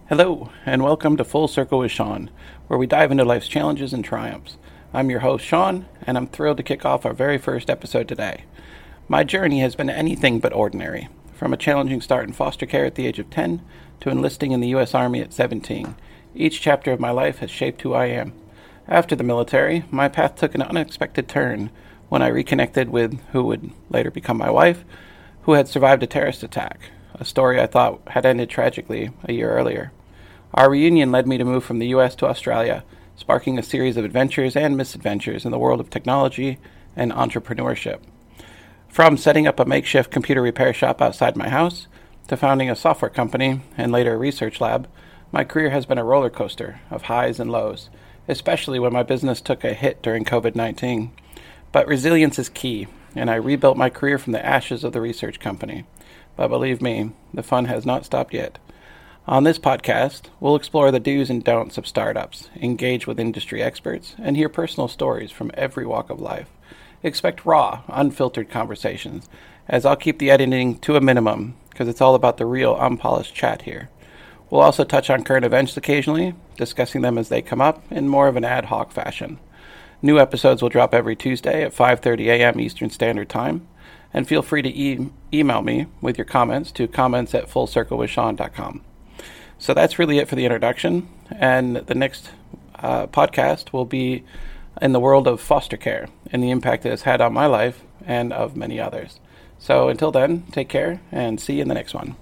Hello, and welcome to Full Circle with Sean, where we dive into life's challenges and triumphs. I'm your host, Sean, and I'm thrilled to kick off our very first episode today. My journey has been anything but ordinary, from a challenging start in foster care at the age of 10 to enlisting in the U.S. Army at 17. Each chapter of my life has shaped who I am. After the military, my path took an unexpected turn when I reconnected with who would later become my wife, who had survived a terrorist attack, a story I thought had ended tragically a year earlier. Our reunion led me to move from the U.S. to Australia, sparking a series of adventures and misadventures in the world of technology and entrepreneurship. From setting up a makeshift computer repair shop outside my house, to founding a software company and later a research lab, my career has been a roller coaster of highs and lows, especially when my business took a hit during COVID-19. But resilience is key, and I rebuilt my career from the ashes of the research company. But believe me, the fun has not stopped yet. On this podcast, we'll explore the do's and don'ts of startups, engage with industry experts, and hear personal stories from every walk of life. Expect raw, unfiltered conversations, as I'll keep the editing to a minimum, because it's all about the real, unpolished chat here. We'll also touch on current events occasionally, discussing them as they come up in more of an ad hoc fashion. New episodes will drop every Tuesday at 5:30 a.m. Eastern Standard Time, and feel free to email me with your comments to comments@fullcirclewithsean.com. So that's really it for the introduction, and the next podcast will be in the world of foster care and the impact it has had on my life and of many others. So until then, take care and see you in the next one.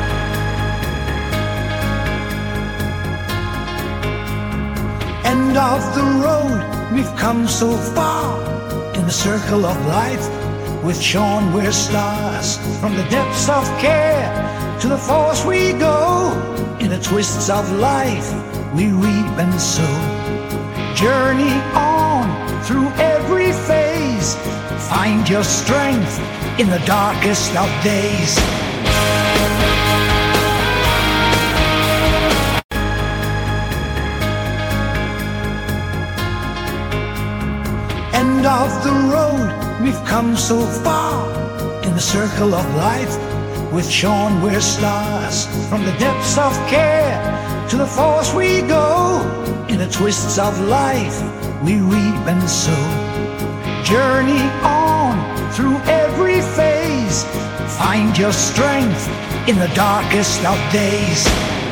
End of the road, we've come so far in the circle of life. With Sean, we're stars. From the depths of care to the force we go. In the twists of life, we reap and sow. Journey on through every phase. Find your strength in the darkest of days. End of the road, we've come so far in the circle of life. With Sean, we're stars. From the depths of care to the force we go. In the twists of life, we reap and sow. Journey on through every phase. Find your strength in the darkest of days.